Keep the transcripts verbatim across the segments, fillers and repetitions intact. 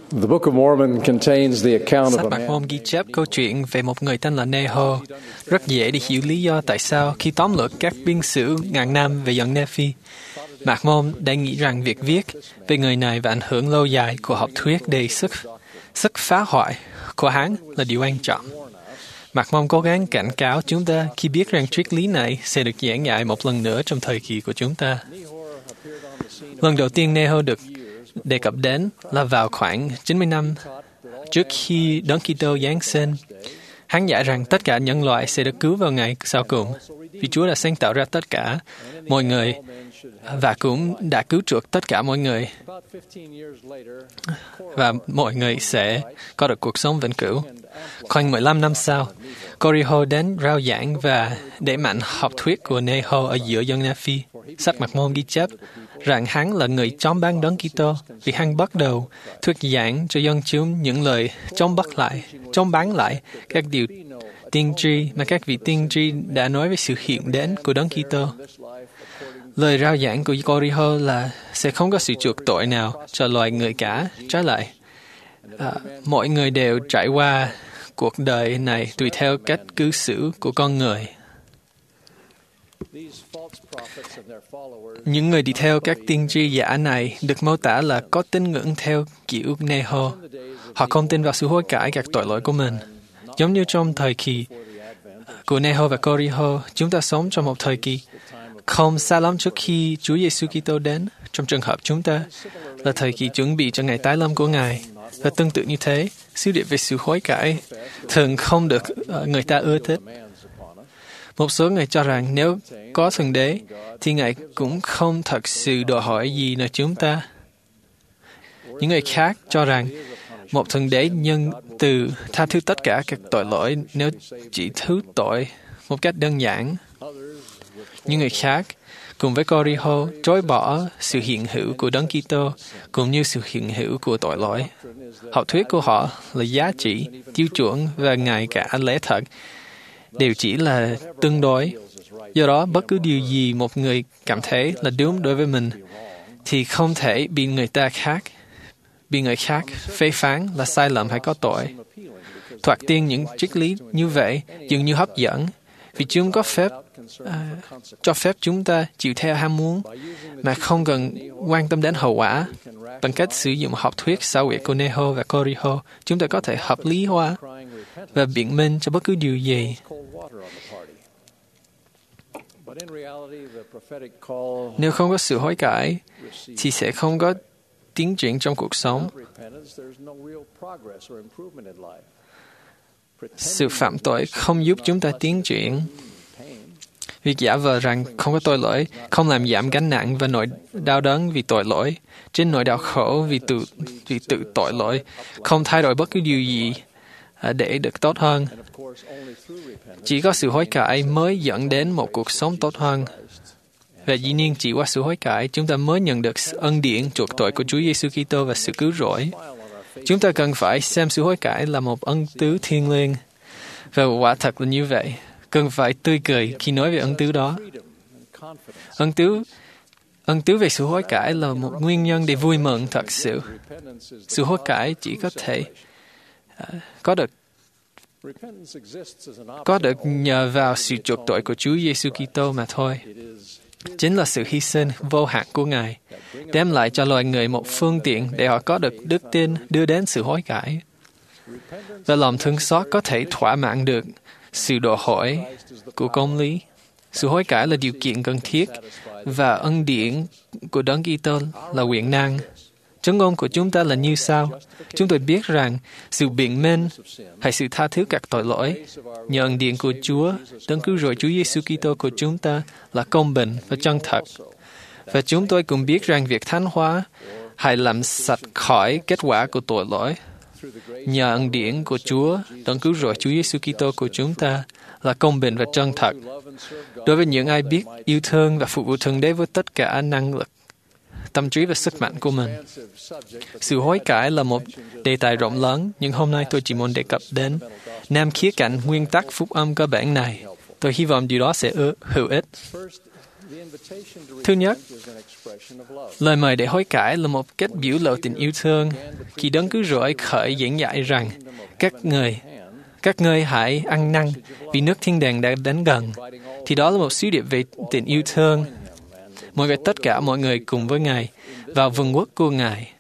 The Book of Mormon contains the account Sách of a Mạc man. Môn ghi chép câu chuyện về một người tên là Neho. Rất dễ để hiểu lý do tại sao khi tóm lược các biên sử ngàn năm về dòng Nephi, Mạc Môn đã nghĩ rằng việc viết về người này và ảnh hưởng lâu dài của học thuyết đầy sức, sức phá hoại của hắn là điều quan trọng. Mạc Môn cố gắng cảnh cáo chúng ta khi biết rằng triết lý này sẽ được giảng dạy một lần nữa trong thời kỳ của chúng ta. Lần đầu tiên Neho được đề cập đến là vào khoảng chín mươi năm trước khi Đấng Kitô giáng sinh. Hắn dạy rằng tất cả nhân loại sẽ được cứu vào ngày sau cùng, vì Chúa đã sáng tạo ra tất cả mọi người và cũng đã cứu chuộc tất cả mọi người, và mọi người sẽ có được cuộc sống vĩnh cửu. Khoảng mười lăm năm sau, Coriho đến rao giảng và đẩy mạnh học thuyết của Neho ở giữa dân Nephi. Sách Mạc Môn ghi chép rằng hắn là người chống bán Đấng Kitô vì hắn bắt đầu thuyết giảng cho dân chúng những lời chống bắt lại, chống bán lại các điều tiên tri mà các vị tiên tri đã nói về sự hiện đến của Đấng Kitô. Lời rao giảng của Coriho là sẽ không có sự chuộc tội nào cho loài người cả. Trái lại, à, mọi người đều trải qua cuộc đời này tùy theo cách cư xử của con người. Những người đi theo các tiên tri giả này được mô tả là có tín ngưỡng theo kiểu Neho. Họ không tin vào sự hối cải các tội lỗi của mình. Giống như trong thời kỳ của Neho và Coriho, chúng ta sống trong một thời kỳ không xa lắm trước khi Chúa Giêsu Kitô đến. Trong trường hợp chúng ta là thời kỳ chuẩn bị cho ngày tái lâm của Ngài. Và tương tự như thế, sứ điệp về sự hối cải thường không được người ta ưa thích. Một số người cho rằng nếu có Thượng Đế, thì Ngài cũng không thật sự đòi hỏi gì nơi chúng ta. Những người khác cho rằng một Thượng Đế nhân từ tha thứ tất cả các tội lỗi nếu chỉ thứ tội một cách đơn giản. Những người khác, cùng với Coriho, chối bỏ sự hiện hữu của Đấng Kitô cũng như sự hiện hữu của tội lỗi. Học thuyết của họ là giá trị, tiêu chuẩn và ngay cả lẽ thật đều chỉ là tương đối. Do đó, bất cứ điều gì một người cảm thấy là đúng đối với mình thì không thể bị người ta khác, bị người khác phê phán là sai lầm hay có tội. Thoạt tiên những triết lý như vậy dường như hấp dẫn, vì chúng có phép à, cho phép chúng ta chịu theo ham muốn mà không cần quan tâm đến hậu quả. Bằng cách sử dụng học thuyết xảo quyệt của Neho và Coriho, chúng ta có thể hợp lý hóa và biện minh cho bất cứ điều gì. Nếu không có sự hối cải, thì sẽ không có tiến triển trong cuộc sống. Sự phạm tội không giúp chúng ta tiến triển. Việc giả vờ rằng không có tội lỗi không làm giảm gánh nặng và nỗi đau đớn vì tội lỗi, trên nỗi đau khổ vì tự, vì tự tội lỗi, không thay đổi bất cứ điều gì để được tốt hơn. Chỉ có sự hối cải mới dẫn đến một cuộc sống tốt hơn. Và dĩ nhiên chỉ qua sự hối cải, chúng ta mới nhận được ân điển chuộc tội của Chúa Giêsu Kitô và sự cứu rỗi. Chúng ta cần phải xem sự hối cải là một ân tứ thiêng liêng. Và quả thật là như vậy. Cần phải tươi cười khi nói về ân tứ đó. Ân tứ, ân tứ về sự hối cải là một nguyên nhân để vui mừng thật sự. Sự hối cải chỉ có thể uh, có được có được nhờ vào sự chuộc tội của Chúa Giêsu Kitô mà thôi. Chính là sự hy sinh vô hạn của Ngài, đem lại cho loài người một phương tiện để họ có được đức tin đưa đến sự hối cải. Và lòng thương xót có thể thỏa mãn được sự đòi hỏi của công lý. Sự hối cải là điều kiện cần thiết và ân điển của Đấng Kitô là quyền năng. Chứng ngôn của chúng ta là như sau. Chúng tôi biết rằng sự biện minh hay sự tha thứ các tội lỗi nhờ ân điển của Chúa, Đấng cứu rỗi Chúa Giêsu Kitô của chúng ta là công bình và chân thật. Và chúng tôi cũng biết rằng việc thánh hóa hay làm sạch khỏi kết quả của tội lỗi nhờ ân điển của Chúa, Đấng cứu rỗi Chúa Giêsu Kitô của chúng ta là công bình và chân thật. Đối với những ai biết yêu thương và phục vụ Thượng Đế với tất cả năng lực, tâm trí và sức mạnh của mình. Sự hối cải là một đề tài rộng lớn, nhưng hôm nay tôi chỉ muốn đề cập đến năm khía cạnh nguyên tắc phúc âm cơ bản này. Tôi hy vọng điều đó sẽ hữu ích. Thứ nhất, lời mời để hối cải là một cách biểu lộ tình yêu thương. Khi Đấng Cứu Rỗi khởi giảng dạy rằng các người, các ngươi hãy ăn năn vì nước thiên đàng đã đến gần, thì đó là một sứ điệp về tình yêu thương. Mọi người, tất cả mọi người cùng với Ngài vào vương quốc của Ngài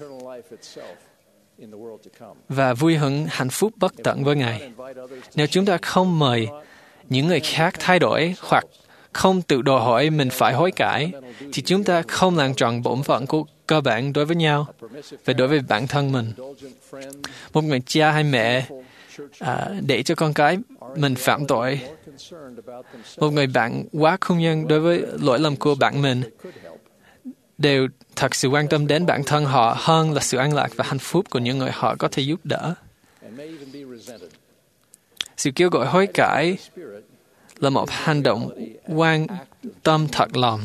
và vui hứng hạnh phúc bất tận với Ngài. Nếu chúng ta không mời những người khác thay đổi hoặc không tự đòi hỏi mình phải hối cải, thì chúng ta không làm tròn bổn phận của cơ bản đối với nhau và đối với bản thân mình. Một người cha hay mẹ à, để cho con cái mình phạm tội. Một người bạn quá không nhân đối với lỗi lầm của bạn mình đều thật sự quan tâm đến bản thân họ hơn là sự an lạc và hạnh phúc của những người họ có thể giúp đỡ. Sự kêu gọi hối cải là một hành động quan tâm thật lòng.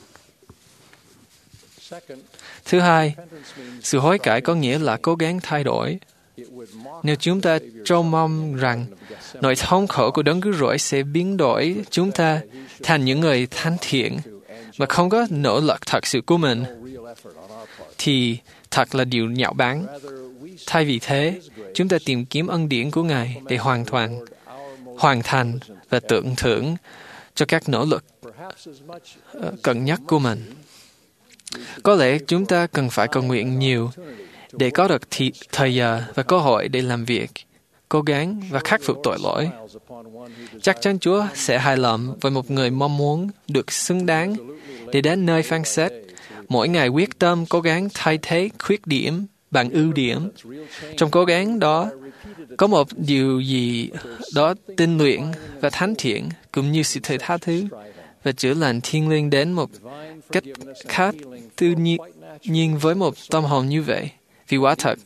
Thứ hai, sự hối cải có nghĩa là cố gắng thay đổi. Nếu chúng ta trông mong rằng nỗi thống khổ của Đấng Cứu Rỗi sẽ biến đổi chúng ta thành những người thánh thiện mà không có nỗ lực thật sự của mình, thì thật là điều nhạo báng. Thay vì thế, chúng ta tìm kiếm ân điển của Ngài để hoàn toàn, hoàn thành và tưởng thưởng cho các nỗ lực uh, cần nhất của mình. Có lẽ chúng ta cần phải cầu nguyện nhiều để có được thị, thời giờ và cơ hội để làm việc, cố gắng và khắc phục tội lỗi. Chắc chắn Chúa sẽ hài lòng với một người mong muốn được xứng đáng để đến nơi phán xét. Mỗi ngày quyết tâm cố gắng thay thế khuyết điểm bằng ưu điểm. Trong cố gắng đó, có một điều gì đó tinh luyện và thánh thiện, cũng như sự tha thứ và chữa lành thiên liêng đến một cách khác tự nhiên, nhiên với một tâm hồn như vậy. Vì quả thật,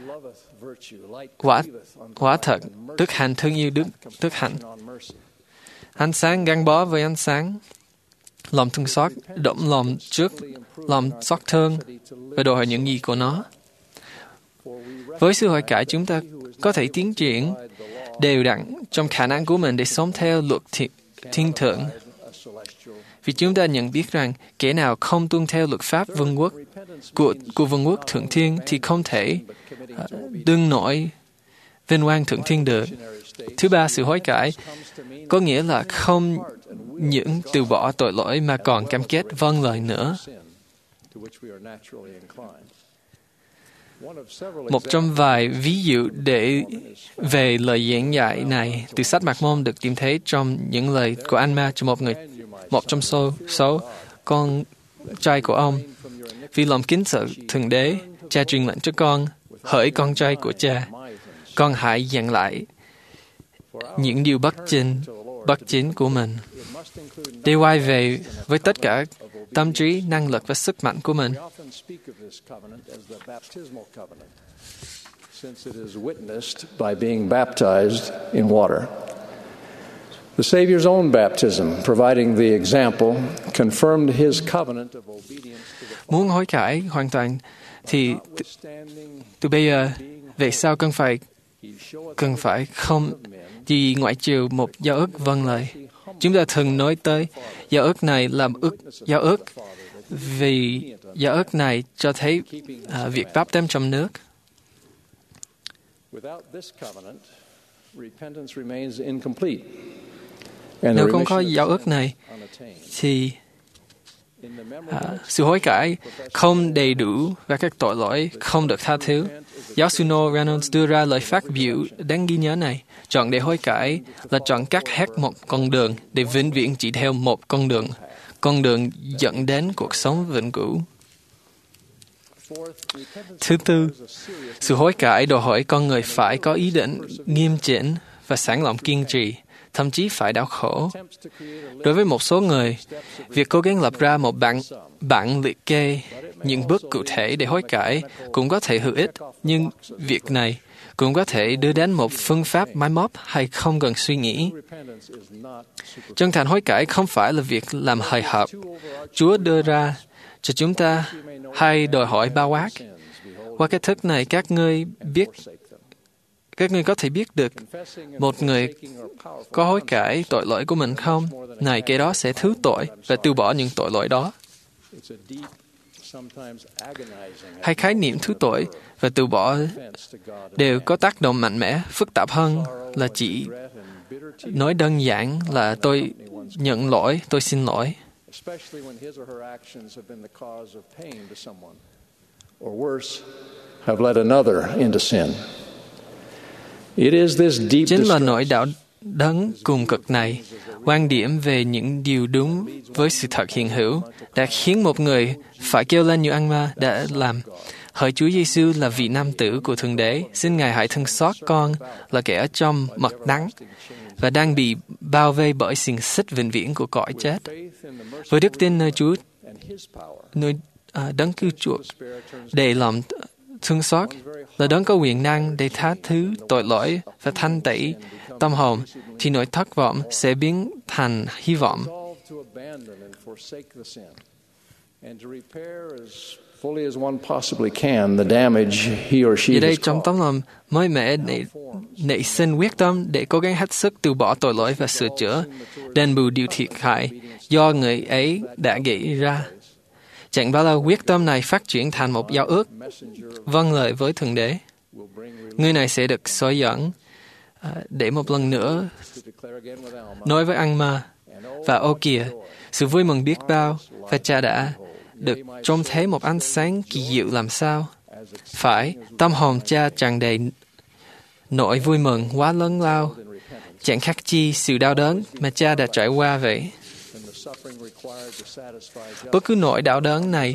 quả, quả thật, đức hạnh thương yêu đức, đức hạnh. Ánh sáng gắn bó với ánh sáng, lòng thương xót, động lòng trước, lòng xót thương và đòi hỏi những gì của nó. Với sự hối cải, chúng ta có thể tiến triển đều đặn trong khả năng của mình để sống theo luật thiên thượng. Vì chúng ta nhận biết rằng kẻ nào không tuân theo luật pháp vương quốc của, của vương quốc thượng thiên thì không thể uh, đương nổi vinh quang thượng thiên được. Thứ ba, sự hối cải có nghĩa là không những từ bỏ tội lỗi mà còn cam kết vâng lời nữa. Một trong vài ví dụ để về lời giảng dạy này từ sách Mạc Môn được tìm thấy trong những lời của Anma cho một người, một trong số, số con trai của ông. Vì lòng kính sợ Thượng Đế, cha truyền lệnh cho con, hỡi con trai của cha, con hãy dặn lại những điều bất chính, bất chính của mình, để quay về với tất cả tâm trí, năng lực và sức mạnh của mình. Since it is witnessed by being baptized in water. The Savior's own baptism, providing the example, confirmed his covenant of obedience to the Father. Muốn hối cải hoàn toàn thì từ bây giờ về sau cần phải cần phải không gì ngoại trừ một giao ước vâng lời. Chúng ta thường nói tới giao ước này làm ước giao ước vì giao ước này cho thấy uh, việc báp têm trong nước. Nếu không có giao ước này, thì à, sự hối cải không đầy đủ và các tội lỗi không được tha thứ. Giáo sư Noel Reynolds đưa ra lời phát biểu đáng ghi nhớ này: chọn để hối cải là chọn cắt hết một con đường để vĩnh viễn chỉ theo một con đường, con đường dẫn đến cuộc sống vĩnh cửu. Thứ tư, sự hối cải đòi hỏi con người phải có ý định nghiêm chỉnh và sẵn lòng kiên trì, thậm chí phải đau khổ. Đối với một số người, việc cố gắng lập ra một bản, bản liệt kê những bước cụ thể để hối cải cũng có thể hữu ích, nhưng việc này cũng có thể đưa đến một phương pháp máy móc hay không cần suy nghĩ. Chân thành hối cải không phải là việc làm hời hợt Chúa đưa ra cho chúng ta hay đòi hỏi bao quát. Qua cách thức này, các ngươi biết các ngươi có thể biết được một người có hối cải tội lỗi của mình không? Này, kẻ đó sẽ thứ tội và từ bỏ những tội lỗi đó. Hai khái niệm thứ tội và từ bỏ đều có tác động mạnh mẽ, phức tạp hơn là chỉ nói đơn giản là tôi nhận lỗi, tôi xin lỗi. Chính là nỗi đau đớn cùng cực này, quan điểm về những điều đúng với sự thật hiện hữu, đã khiến một người phải kêu lên như Anma đã làm. Hỡi Chúa Giêsu là vị nam tử của Thượng Đế, xin Ngài hãy thương xót con là kẻ ở trong mật đắng và đang bị bao vây bởi xiềng xích vĩnh viễn của cõi chết. Với đức tin nơi Chúa, nơi à, đấng cứu chuộc, để lòng thương xót là đấng có quyền năng để tha thứ tội lỗi và thanh tẩy tâm hồn, thì nỗi thất vọng sẽ biến thành hy vọng. Giờ đây trong tấm lòng mới mẻ để nảy sinh quyết tâm để cố gắng hết sức từ bỏ tội lỗi và sửa chữa, đền bù điều thiệt hại do người ấy đã gây ra. Chẳng bao lâu quyết tâm này phát triển thành một giao ước vâng lời với Thượng Đế. Người này sẽ được soi dẫn để một lần nữa nói với Anma, và ô kìa, sự vui mừng biết bao, và cha đã được trông thấy một ánh sáng kỳ diệu làm sao. Phải, tâm hồn cha tràn đầy nỗi vui mừng quá lớn lao, chẳng khác chi sự đau đớn mà cha đã trải qua vậy. Bất cứ nỗi đau đớn này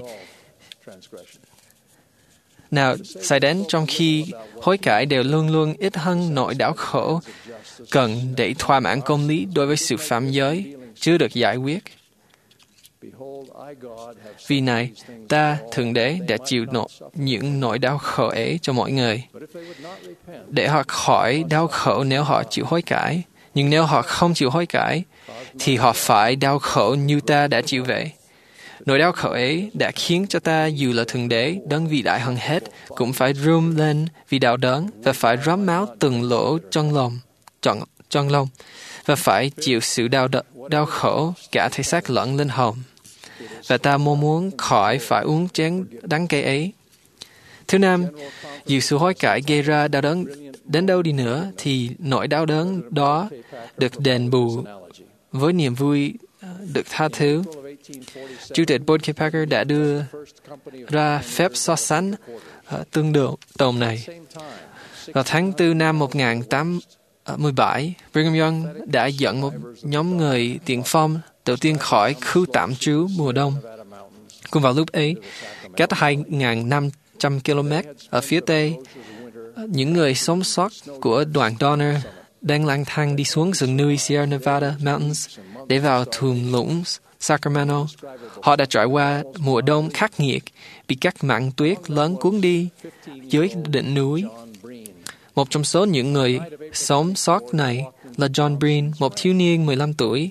nào xảy đến trong khi hối cải đều luôn luôn ít hơn nỗi đau khổ cần để thỏa mãn công lý đối với sự phạm giới chưa được giải quyết. Vì này, ta, Thượng Đế, đã chịu nộ, những nỗi đau khổ ấy cho mọi người, để họ khỏi đau khổ nếu họ chịu hối cải. Nhưng nếu họ không chịu hối cải, thì họ phải đau khổ như ta đã chịu vậy. Nỗi đau khổ ấy đã khiến cho ta, dù là Thượng Đế, đấng vĩ đại hơn hết, cũng phải run lên vì đau đớn và phải rớm máu từng lỗ trong lòng, trong, trong lòng, và phải chịu sự đau, đau khổ cả thể xác lẫn linh hồn. Và ta mong muốn khỏi phải uống chén đắng cay ấy. Thứ năm, dù sự hối cải gây ra đau đớn đến đâu đi nữa, thì nỗi đau đớn đó được đền bù với niềm vui được tha thứ. Chủ tịch Boyd K. Packer đã đưa ra phép so sánh uh, tương đương tồn này. Vào tháng tư năm một nghìn tám trăm mười bảy, Brigham Young đã dẫn một nhóm người tiền phong đầu tiên khỏi khu tạm trú mùa đông. Cùng vào lúc ấy, cách hai nghìn năm trăm ki lô mét ở phía tây, những người sống sót của đoàn Donner đang lang thang đi xuống rừng núi Sierra Nevada Mountains để vào thung lũng Sacramento. Họ đã trải qua mùa đông khắc nghiệt, bị các mảng tuyết lớn cuốn đi dưới đỉnh núi. Một trong số những người sống sót này là John Breen, một thiếu niên mười lăm tuổi.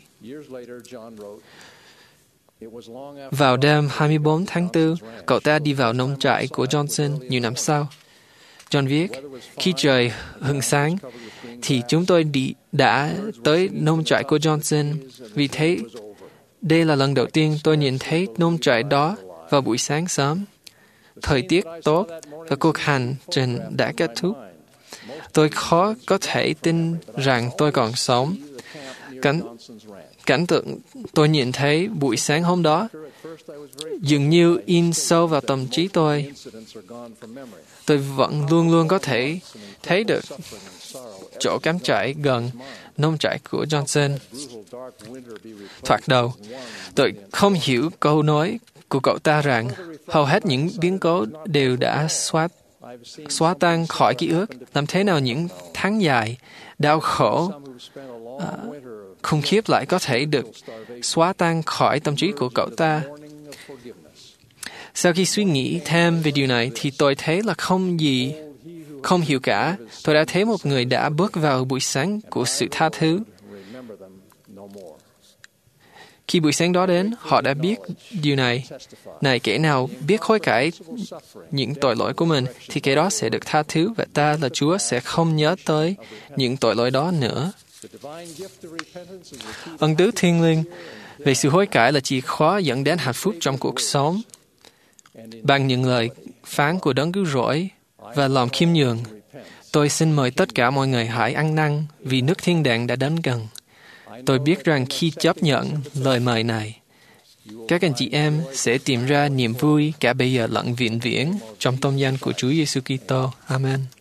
Vào đêm hai mươi bốn tháng tư, cậu ta đi vào nông trại của Johnson nhiều năm sau. John viết, khi trời hừng sáng, thì chúng tôi đi, đã tới nông trại của Johnson. Vì thế, đây là lần đầu tiên tôi nhìn thấy nông trại đó vào buổi sáng sớm. Thời tiết tốt và cuộc hành trình đã kết thúc. Tôi khó có thể tin rằng tôi còn sống. Cảnh, cảnh tượng tôi nhìn thấy buổi sáng hôm đó dường như in sâu vào tâm trí tôi. Tôi vẫn luôn luôn có thể thấy được chỗ cắm trại gần nông trại của Johnson. Thoạt đầu, tôi không hiểu câu nói của cậu ta rằng hầu hết những biến cố đều đã xóa, xóa tan khỏi ký ức. Làm thế nào những tháng dài, đau khổ, à, khủng khiếp lại có thể được xóa tan khỏi tâm trí của cậu ta? Sau khi suy nghĩ thêm về điều này thì tôi thấy là không gì, không hiểu cả. Tôi đã thấy một người đã bước vào buổi sáng của sự tha thứ. Khi buổi sáng đó đến, họ đã biết điều này. Này, kẻ nào biết hối cải những tội lỗi của mình, thì kẻ đó sẽ được tha thứ, và ta là Chúa sẽ không nhớ tới những tội lỗi đó nữa. Ân tứ thiên liêng về sự hối cải là chìa khóa dẫn đến hạnh phúc trong cuộc sống. Bằng những lời phán của Đấng Cứu Rỗi và lòng khiêm nhường, tôi xin mời tất cả mọi người hãy ăn năn vì nước thiên đàng đã đến gần. Tôi biết rằng khi chấp nhận lời mời này, các anh chị em sẽ tìm ra niềm vui cả bây giờ lẫn vĩnh viễn trong tôn danh của Chúa Giêsu Kitô. Amen.